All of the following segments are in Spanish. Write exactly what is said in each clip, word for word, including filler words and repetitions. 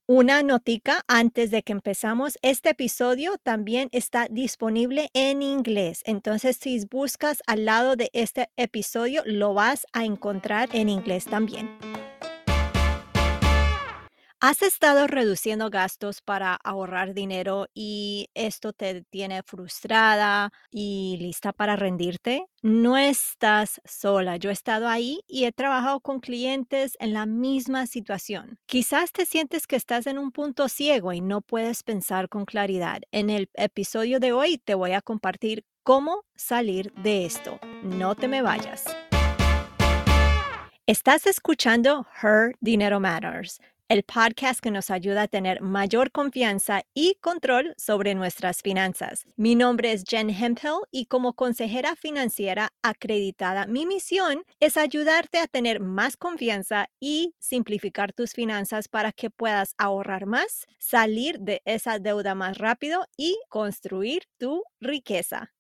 Una notica antes de que empezamos, este episodio también está disponible en inglés. Entonces, si buscas al lado de este episodio, lo vas a encontrar en inglés también. ¿Has estado reduciendo gastos para ahorrar dinero y esto te tiene frustrada y lista para rendirte? No estás sola. Yo he estado ahí y he trabajado con clientes en la misma situación. Quizás te sientes que estás en un punto ciego y no puedes pensar con claridad. En el episodio de hoy te voy a compartir cómo salir de esto. No te me vayas. Estás escuchando Her Dinero Matters, el podcast que nos ayuda a tener mayor confianza y control sobre nuestras finanzas. Mi nombre es Jen Hemphill y como consejera financiera acreditada, mi misión es ayudarte a tener más confianza y simplificar tus finanzas para que puedas ahorrar más, salir de esa deuda más rápido y construir tu riqueza.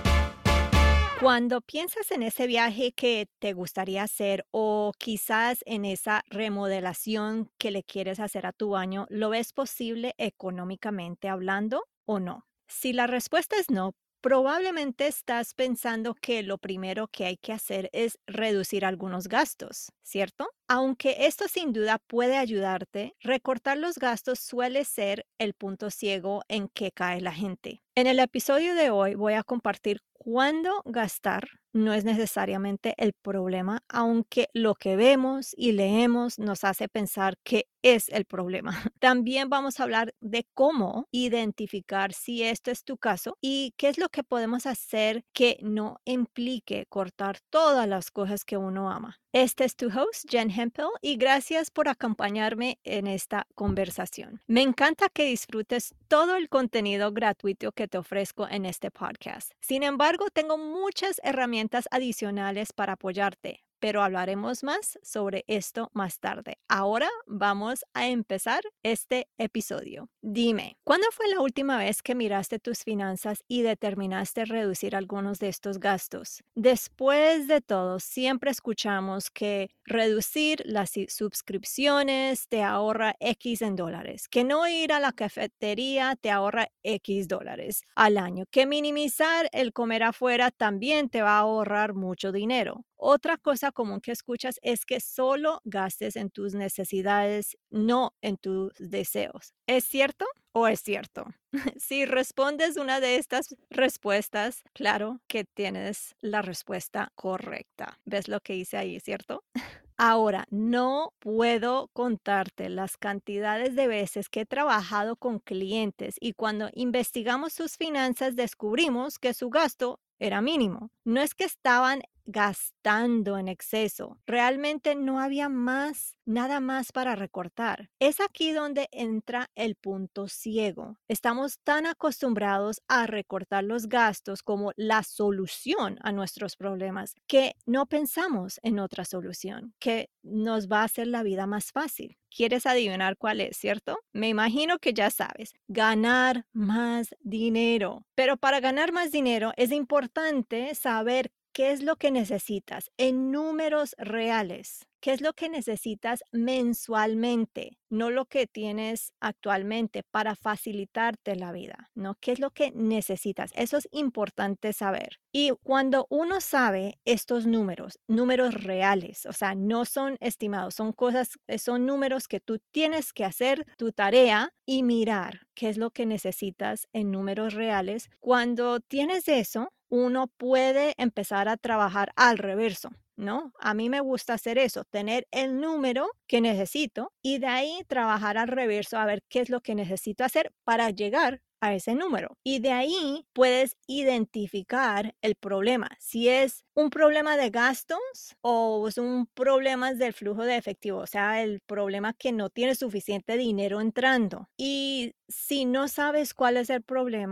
Cuando piensas en ese viaje que te gustaría hacer o quizás en esa remodelación que le quieres hacer a tu baño, ¿lo ves posible económicamente hablando o no? Si la respuesta es no, probablemente estás pensando que lo primero que hay que hacer es reducir algunos gastos, ¿cierto? Aunque esto sin duda puede ayudarte, recortar los gastos suele ser el punto ciego en que cae la gente. En el episodio de hoy voy a compartir cuándo gastar no es necesariamente el problema, aunque lo que vemos y leemos nos hace pensar que es el problema. También vamos a hablar de cómo identificar si esto es tu caso y qué es lo que podemos hacer que no implique cortar todas las cosas que uno ama. Este es tu host, Jen Hemphill, y gracias por acompañarme en esta conversación. Me encanta que disfrutes todo el contenido gratuito que te ofrezco en este podcast. Sin embargo, tengo muchas herramientas adicionales para apoyarte, pero hablaremos más sobre esto más tarde. Ahora vamos a empezar este episodio. Dime, ¿cuándo fue la última vez que miraste tus finanzas y determinaste reducir algunos de estos gastos? Después de todo, siempre escuchamos que reducir las si- suscripciones te ahorra X en dólares, que no ir a la cafetería te ahorra X dólares al año, que minimizar el comer afuera también te va a ahorrar mucho dinero. Otra cosa común que escuchas es que solo gastes en tus necesidades, no en tus deseos. ¿Es cierto o es cierto? Si respondes una de estas respuestas, claro que tienes la respuesta correcta. ¿Ves lo que hice ahí, cierto? Ahora, no puedo contarte las cantidades de veces que he trabajado con clientes y cuando investigamos sus finanzas descubrimos que su gasto era mínimo. No es que estaban gastando en exceso, realmente no había más, nada más para recortar. Es aquí donde entra el punto ciego. Estamos tan acostumbrados a recortar los gastos como la solución a nuestros problemas que no pensamos en otra solución que nos va a hacer la vida más fácil. ¿Quieres adivinar cuál es, cierto? Me imagino que ya sabes, ganar más dinero. Pero para ganar más dinero es importante saber qué es lo que necesitas en números reales. ¿Qué es lo que necesitas mensualmente? No lo que tienes actualmente para facilitarte la vida, ¿no? ¿Qué es lo que necesitas? Eso es importante saber. Y cuando uno sabe estos números, números reales, o sea, no son estimados, son cosas, eh, son números que tú tienes que hacer tu tarea y mirar qué es lo que necesitas en números reales. Cuando tienes eso, uno puede empezar a trabajar al reverso. ¿No? A mí me gusta hacer eso, tener el número que necesito y de ahí trabajar al reverso a ver qué es lo que necesito hacer para llegar a ese número. Y de ahí puedes identificar el problema, si es un problema de gastos o es un problema del flujo de efectivo, o sea, el problema que no tienes suficiente dinero entrando. Y si no sabes cuál es el problema,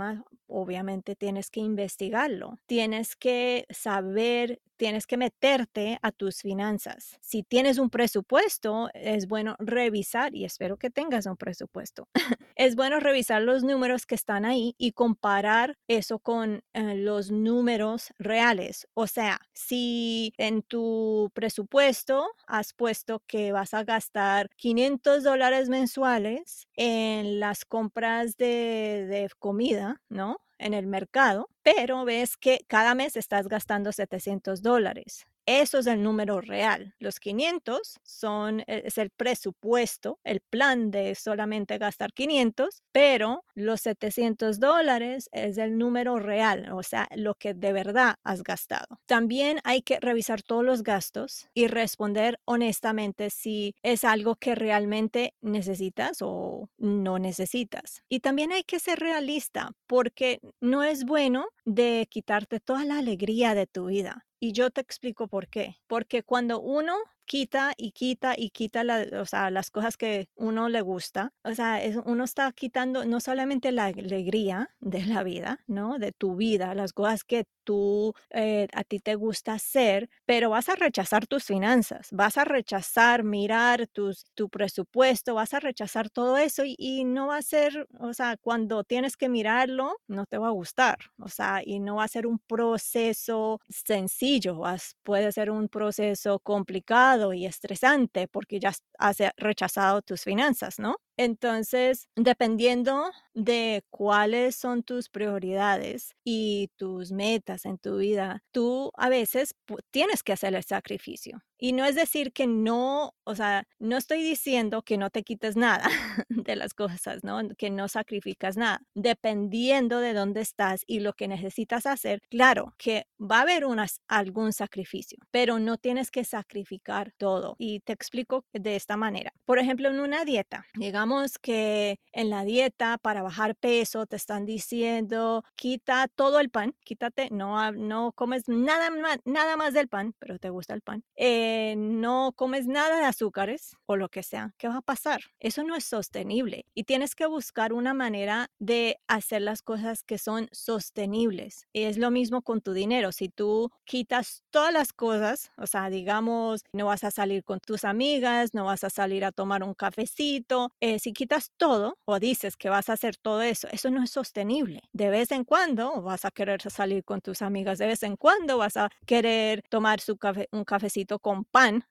obviamente tienes que investigarlo. Tienes que saber, tienes que meterte a tus finanzas. Si tienes un presupuesto, es bueno revisar, y espero que tengas un presupuesto. Es bueno revisar los números que están ahí y comparar eso con eh, los números reales. O sea, si en tu presupuesto has puesto que vas a gastar quinientos dólares mensuales en las compras de, de comida, ¿no? En el mercado, pero ves que cada mes estás gastando setecientos dólares. Eso es el número real. Los quinientos son, e- es el presupuesto, el plan de solamente gastar quinientos, pero los setecientos dólares es el número real, o sea, lo que de verdad has gastado. También hay que revisar todos los gastos y responder honestamente si es algo que realmente necesitas o no necesitas. Y también hay que ser realista porque no es bueno de quitarte toda la alegría de tu vida. Y yo te explico por qué. Porque cuando uno quita y quita y quita la- o sea, las cosas que uno le gusta, o sea, es- uno está quitando no solamente la alegría de la vida, ¿no? De tu vida, las cosas que tú, eh, a ti te gusta hacer, pero vas a rechazar tus finanzas, vas a rechazar mirar tus, tu presupuesto, vas a rechazar todo eso y, y no va a ser, o sea, cuando tienes que mirarlo, no te va a gustar, o sea, y no va a ser un proceso sencillo, vas- puede ser un proceso complicado y estresante porque ya has has rechazado tus finanzas, ¿no? Entonces, dependiendo de cuáles son tus prioridades y tus metas en tu vida, tú a veces pu- tienes que hacer el sacrificio. Y no es decir que no, o sea, no estoy diciendo que no te quites nada de las cosas, ¿no? Que no sacrificas nada. Dependiendo de dónde estás y lo que necesitas hacer, claro que va a haber unas, algún sacrificio, pero no tienes que sacrificar todo. Y te explico de esta manera. Por ejemplo, en una dieta, digamos que en la dieta para bajar peso te están diciendo, quita todo el pan, quítate, no, ha- no comes nada, ma- nada más del pan, pero te gusta el pan. Eh, no comes nada de azúcares o lo que sea. ¿Qué va a pasar? Eso no es sostenible y tienes que buscar una manera de hacer las cosas que son sostenibles. Y es lo mismo con tu dinero. Si tú quitas todas las cosas, o sea, digamos, no vas a salir con tus amigas, no vas a salir a tomar un cafecito, eh, si quitas todo o dices que vas a hacer todo eso, eso no es sostenible. De vez en cuando vas a querer salir con tus amigas, de vez en cuando vas a querer tomar su café, un cafecito con pan,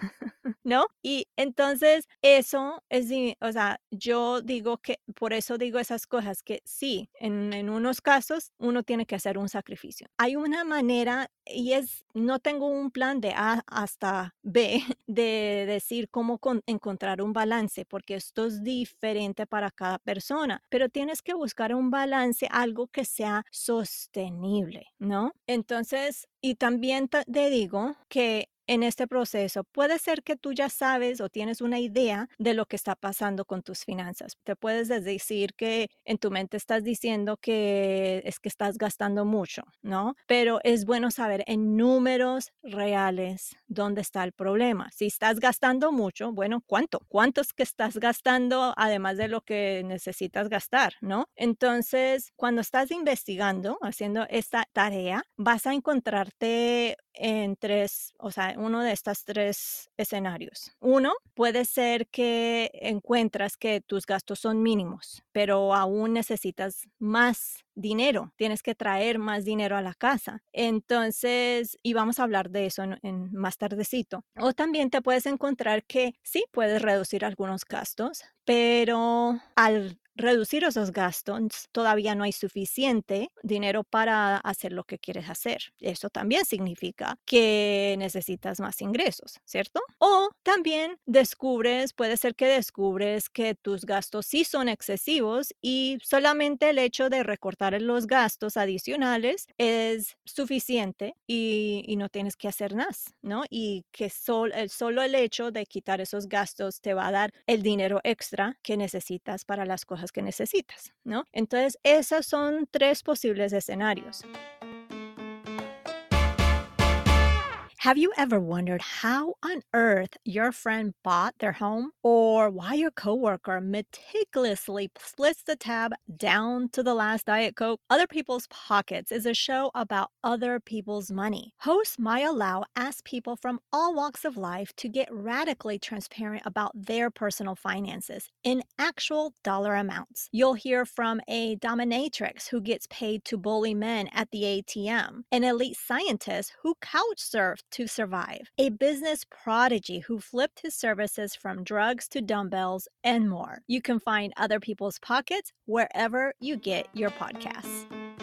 ¿no? Y entonces eso es, di- o sea, yo digo que, por eso digo esas cosas, que sí, en, en unos casos uno tiene que hacer un sacrificio. Hay una manera y es, no tengo un plan de A hasta B de decir cómo con- encontrar un balance, porque esto es diferente para cada persona, pero tienes que buscar un balance, algo que sea sostenible, ¿no? Entonces, y también ta- te digo que en este proceso, puede ser que tú ya sabes o tienes una idea de lo que está pasando con tus finanzas. Te puedes des- decir que en tu mente estás diciendo que es que estás gastando mucho, ¿no? Pero es bueno saber en números reales dónde está el problema. Si estás gastando mucho, bueno, ¿cuánto? ¿Cuánto es que estás gastando además de lo que necesitas gastar, ¿no? Entonces, cuando estás investigando, haciendo esta tarea, vas a encontrarte en tres, o sea, uno de estos tres escenarios. Uno, puede ser que encuentras que tus gastos son mínimos, pero aún necesitas más dinero, tienes que traer más dinero a la casa. Entonces, y vamos a hablar de eso en, en más tardecito. O también te puedes encontrar que sí puedes reducir algunos gastos, pero al reducir esos gastos, todavía no hay suficiente dinero para hacer lo que quieres hacer. Eso también significa que necesitas más ingresos, ¿cierto? O también descubres, puede ser que descubres que tus gastos sí son excesivos y solamente el hecho de recortar los gastos adicionales es suficiente y, y no tienes que hacer más, ¿no? Y que sol, el, solo el hecho de quitar esos gastos te va a dar el dinero extra que necesitas para las cosas que necesitas, ¿no? Entonces, esos son tres posibles escenarios. Have you ever wondered how on earth your friend bought their home or why your coworker meticulously splits the tab down to the last Diet Coke? Other People's Pockets is a show about other people's money. Host Maya Lau asks people from all walks of life to get radically transparent about their personal finances in actual dollar amounts. You'll hear from a dominatrix who gets paid to bully men at the A T M, an elite scientist who couch surfed to survive, a business prodigy who flipped his services from drugs to dumbbells, and more. You can find Other People's Pockets wherever you get your podcasts.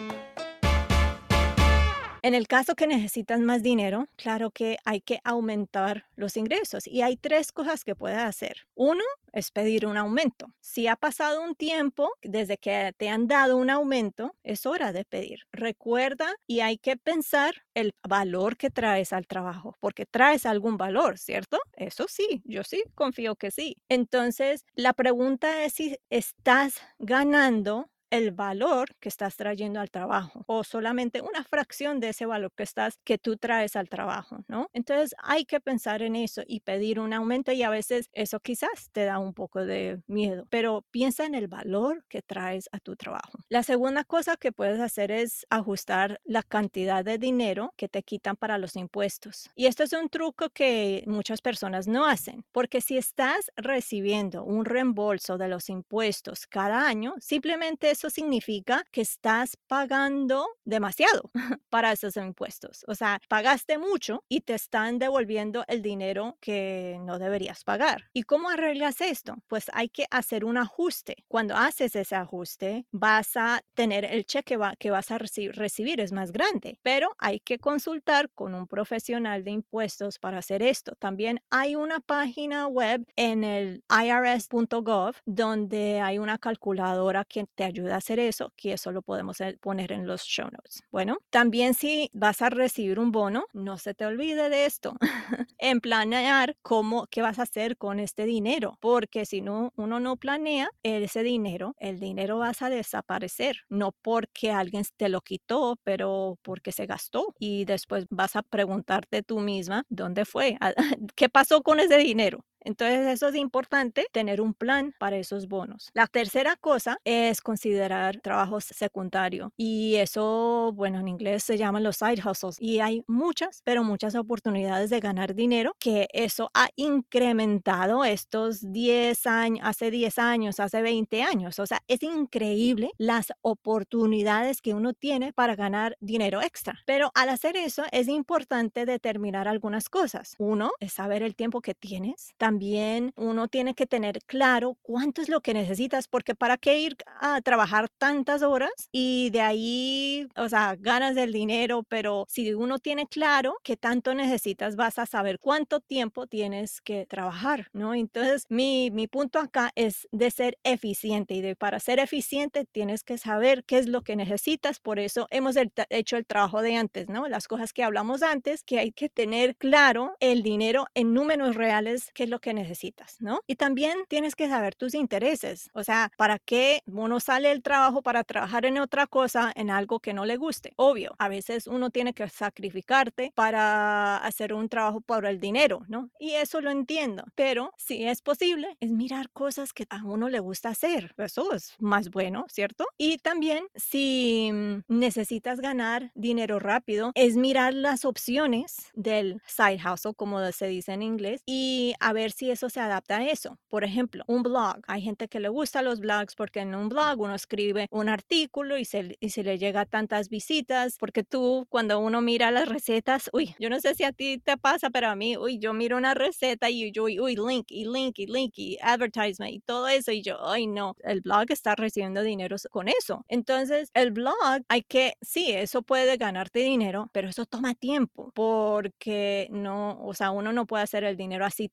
En el caso que necesitas más dinero, claro que hay que aumentar los ingresos y hay tres cosas que puedes hacer. Uno es pedir un aumento. Si ha pasado un tiempo desde que te han dado un aumento, es hora de pedir. Recuerda y hay que pensar el valor que traes al trabajo, porque traes algún valor, ¿cierto? Eso sí, yo sí confío que sí. Entonces, la pregunta es si estás ganando el valor que estás trayendo al trabajo o solamente una fracción de ese valor que estás que tú traes al trabajo, ¿no? Entonces hay que pensar en eso y pedir un aumento y a veces eso quizás te da un poco de miedo, pero piensa en el valor que traes a tu trabajo. La segunda cosa que puedes hacer es ajustar la cantidad de dinero que te quitan para los impuestos. Y esto es un truco que muchas personas no hacen, porque si estás recibiendo un reembolso de los impuestos cada año, simplemente eso significa que estás pagando demasiado para esos impuestos. O sea, pagaste mucho y te están devolviendo el dinero que no deberías pagar. ¿Y cómo arreglas esto? Pues hay que hacer un ajuste. Cuando haces ese ajuste, vas a tener el cheque va- que vas a reci- recibir es más grande, pero hay que consultar con un profesional de impuestos para hacer esto. También hay una página web en el I R S punto gov donde hay una calculadora que te ayuda a hacer eso, que eso lo podemos eh, poner en los show notes. Bueno, también si vas a recibir un bono, no se te olvide de esto, en planear cómo, qué vas a hacer con este dinero, porque si no, uno no planea ese dinero, el dinero vas a desaparecer, no porque alguien te lo quitó, pero porque se gastó y después vas a preguntarte tú misma, ¿dónde fue? ¿Qué pasó con ese dinero? Entonces eso es importante, tener un plan para esos bonos. La tercera cosa es considerar trabajo secundario y eso, bueno, en inglés se llaman los side hustles y hay muchas, pero muchas oportunidades de ganar dinero que eso ha incrementado estos diez años, hace diez años, hace veinte años. O sea, es increíble las oportunidades que uno tiene para ganar dinero extra. Pero al hacer eso es importante determinar algunas cosas. Uno es saber el tiempo que tienes. También uno tiene que tener claro cuánto es lo que necesitas, porque para qué ir a trabajar tantas horas y de ahí, o sea, ganas el dinero, pero si uno tiene claro qué tanto necesitas, vas a saber cuánto tiempo tienes que trabajar, ¿no? Entonces, mi, mi punto acá es de ser eficiente y de para ser eficiente tienes que saber qué es lo que necesitas, por eso hemos el- hecho el trabajo de antes, ¿no? Las cosas que hablamos antes, que hay que tener claro el dinero en números reales, qué es lo que necesitas, ¿no? Y también tienes que saber tus intereses, o sea, ¿para qué uno sale del trabajo para trabajar en otra cosa, en algo que no le guste? Obvio, a veces uno tiene que sacrificarte para hacer un trabajo por el dinero, ¿no? Y eso lo entiendo, pero si es posible, es mirar cosas que a uno le gusta hacer, eso es más bueno, ¿cierto? Y también si mm, necesitas ganar dinero rápido, es mirar las opciones del side hustle, como se dice en inglés, y a ver si eso se adapta a eso. Por ejemplo, un blog. Hay gente que le gusta los blogs porque en un blog uno escribe un artículo y se, y se le llega tantas visitas, porque tú cuando uno mira las recetas, uy, yo no sé si a ti te pasa, pero a mí, uy, yo miro una receta y yo, uy, uy, link y link y link y advertisement y todo eso y yo, ay, no, el blog está recibiendo dinero con eso. Entonces, el blog hay que, sí, eso puede ganarte dinero, pero eso toma tiempo porque no, o sea, uno no puede hacer el dinero así tan rápido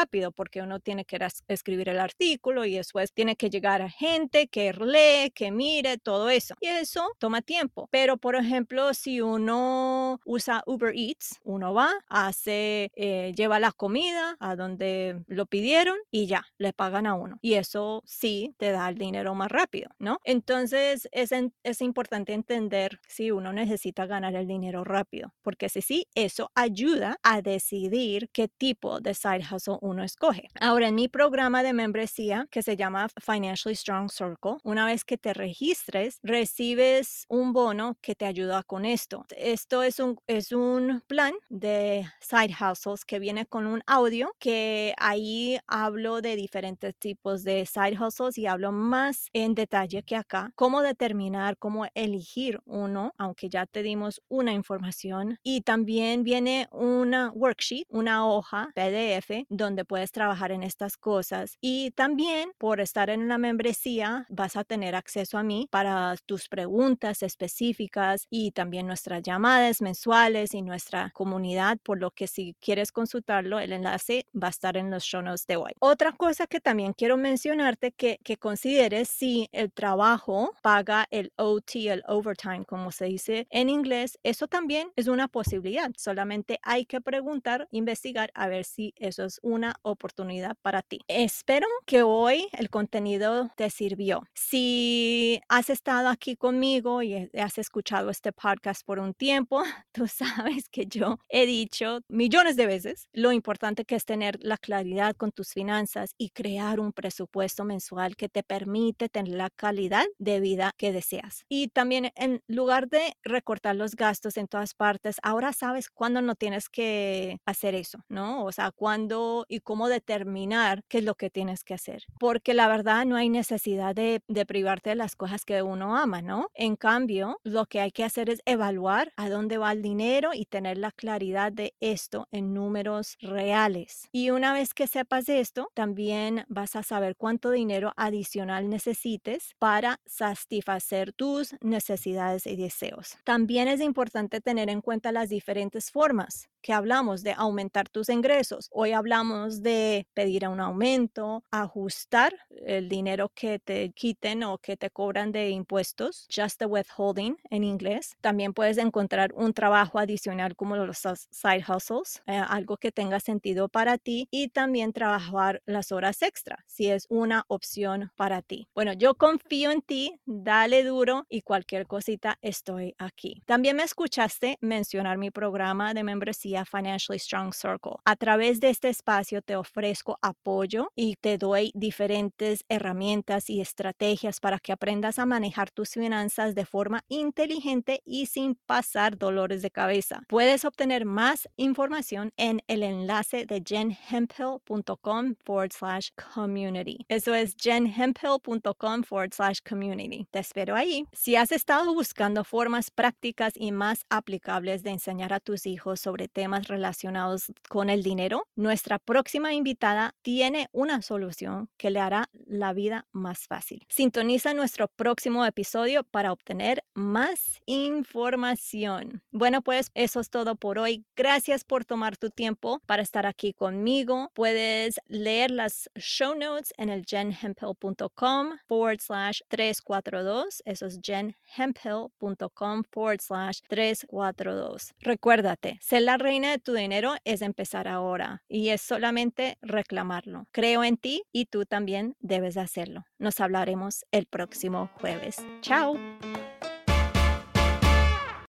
rápido porque uno tiene que ras- escribir el artículo y después tiene que llegar a gente que lee, que mire, todo eso. Y eso toma tiempo. Pero, por ejemplo, si uno usa Uber Eats, uno va, hace, eh, lleva la comida a donde lo pidieron y ya, le pagan a uno. Y eso sí te da el dinero más rápido, ¿no? Entonces es, en- es importante entender si uno necesita ganar el dinero rápido, porque si sí, eso ayuda a decidir qué tipo de side hustle uno escoge. Ahora, en mi programa de membresía que se llama Financially Strong Circle, una vez que te registres, recibes un bono que te ayuda con esto. Esto es un, es un plan de side hustles que viene con un audio que ahí hablo de diferentes tipos de side hustles y hablo más en detalle que acá, cómo determinar, cómo elegir uno, aunque ya te dimos una información. Y también viene una worksheet, una hoja P D F, donde puedes trabajar en estas cosas. Y también por estar en la membresía vas a tener acceso a mí para tus preguntas específicas y también nuestras llamadas mensuales y nuestra comunidad, por lo que si quieres consultarlo, el enlace va a estar en los show notes de hoy. Otra cosa que también quiero mencionarte que, que consideres si el trabajo paga el O T, el overtime, como se dice en inglés, eso también es una posibilidad. Solamente hay que preguntar, investigar a ver si eso es una oportunidad para ti. Espero que hoy el contenido te sirvió. Si has estado aquí conmigo y has escuchado este podcast por un tiempo, tú sabes que yo he dicho millones de veces lo importante que es tener la claridad con tus finanzas y crear un presupuesto mensual que te permite tener la calidad de vida que deseas. Y también en lugar de recortar los gastos en todas partes, ahora sabes cuándo no tienes que hacer eso, ¿no? O sea, cuándo y cómo determinar qué es lo que tienes que hacer. Porque la verdad no hay necesidad de, de privarte de las cosas que uno ama, ¿no? En cambio, lo que hay que hacer es evaluar a dónde va el dinero y tener la claridad de esto en números reales. Y una vez que sepas esto, también vas a saber cuánto dinero adicional necesites para satisfacer tus necesidades y deseos. También es importante tener en cuenta las diferentes formas que hablamos de aumentar tus ingresos. Hoy hablamos de pedir un aumento, ajustar el dinero que te quiten o que te cobran de impuestos, just the withholding en inglés. También puedes encontrar un trabajo adicional como los side hustles, eh, algo que tenga sentido para ti, y también trabajar las horas extra si es una opción para ti. Bueno, yo confío en ti, dale duro y cualquier cosita estoy aquí. También me escuchaste mencionar mi programa de membresía Financially Strong Circle. A través de este espacio te ofrezco apoyo y te doy diferentes herramientas y estrategias para que aprendas a manejar tus finanzas de forma inteligente y sin pasar dolores de cabeza. Puedes obtener más información en el enlace de jenhemphill.com forward slash community. Eso es jenhemphill.com forward slash community. Te espero ahí. Si has estado buscando formas prácticas y más aplicables de enseñar a tus hijos sobre temas relacionados con el dinero, nuestra próxima invitada tiene una solución que le hará la vida más fácil. Sintoniza nuestro próximo episodio para obtener más información. Bueno, pues eso es todo por hoy. Gracias por tomar tu tiempo para estar aquí conmigo. Puedes leer las show notes en el jenhemphill.com forward slash 342. Eso es jenhemphill.com forward slash 342. Recuérdate, ser la reina de tu dinero es empezar ahora y es solamente reclamarlo. Creo en ti y tú también debes hacerlo. Nos hablaremos el próximo jueves. Chao.